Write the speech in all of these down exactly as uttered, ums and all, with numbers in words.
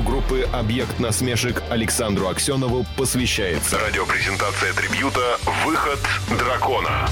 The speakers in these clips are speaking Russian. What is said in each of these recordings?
группы «Объект насмешек» Александру Аксенову посвящается. Радиопрезентация трибьюта «Выход дракона».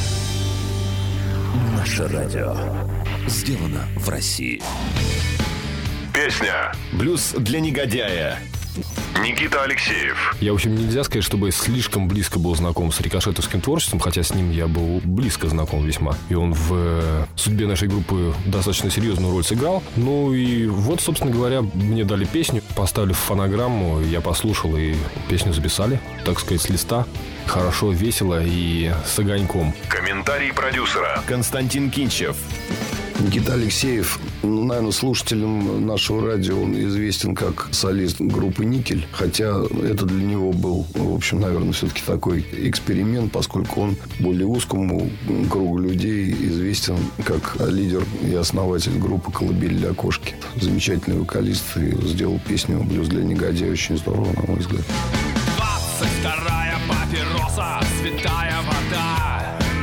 Наше радио сделано в России. Песня «Блюз для негодяя». Никита Алексеев. Я, в общем, нельзя сказать, чтобы я слишком близко был знаком с рикошетовским творчеством, хотя с ним я был близко знаком весьма. И он в судьбе нашей группы достаточно серьезную роль сыграл. Ну и вот, собственно говоря, мне дали песню, поставили в фонограмму, я послушал, и песню записали, так сказать, с листа. Хорошо, весело и с огоньком. Комментарий продюсера Константин Кинчев. Никита Алексеев, ну, наверное, слушателям нашего радио он известен как солист группы «Никель». Хотя это для него был, в общем, наверное, все-таки такой эксперимент, поскольку он более узкому кругу людей известен как лидер и основатель группы «Колыбель для кошки». Замечательный вокалист и сделал песню «Блюз для негодяя» очень здорово, на мой взгляд. двадцать вторая папироса, святая вода.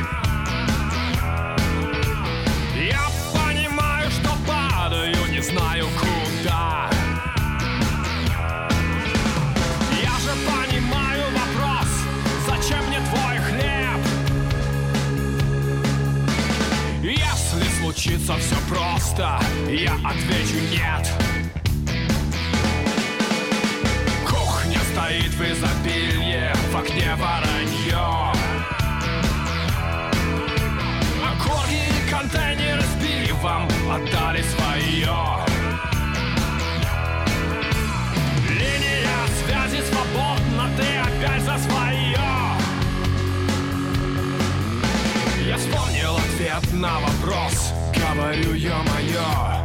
Не знаю куда. Я же понимаю вопрос, зачем мне твой хлеб? Если случится все просто, я отвечу нет. Кухня стоит в изобилии, в окне воронье. Окурки и контейнеры с пивом отдали свое. Линия связи свободна, ты опять за свое. Я вспомнил ответ на вопрос, говорю, ё-моё.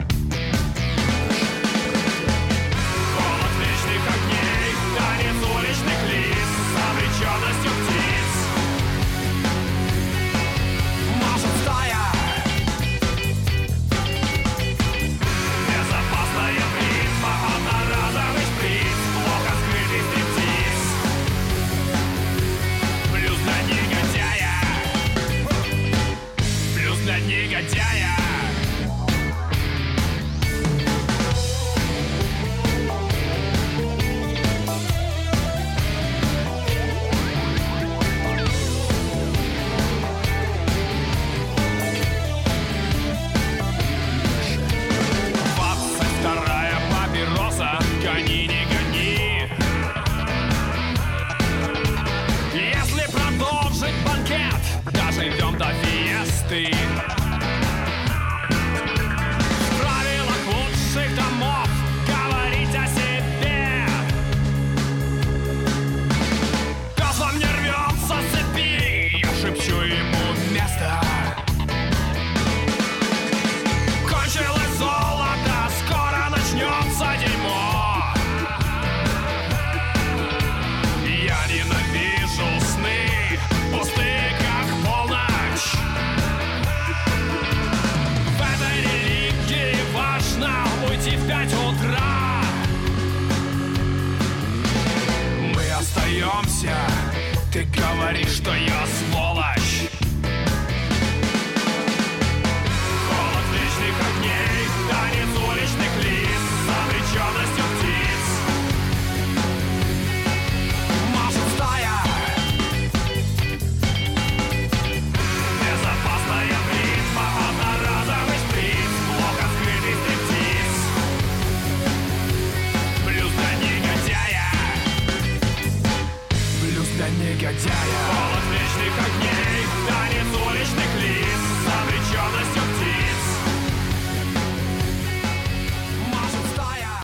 Холод вечных огней, танец уличных лиц с обреченностью птиц. Может, стая негодяя. двадцать вторая папироса, гони, не гони. Если продолжить банкет, доживем до фиесты. Домов говорить о себе. Пес во мне рвется с цепи, я шепчу ему место. Кончилось золото, скоро начнется дерьмо. Я ненавижу сны, пустые как полночь. В этой религии важно уйти в пять утра. Мы остаемся, ты говоришь, что я сволочь. Холод вечных огней, танец уличных лиц с обреченностью птиц. Может, стая безопасная в ритма, одноразовый шприц, плохо скрытый стриптиз. Блюз для негодяя. Блюз для негодяя. Холод вечных огней, танец уличных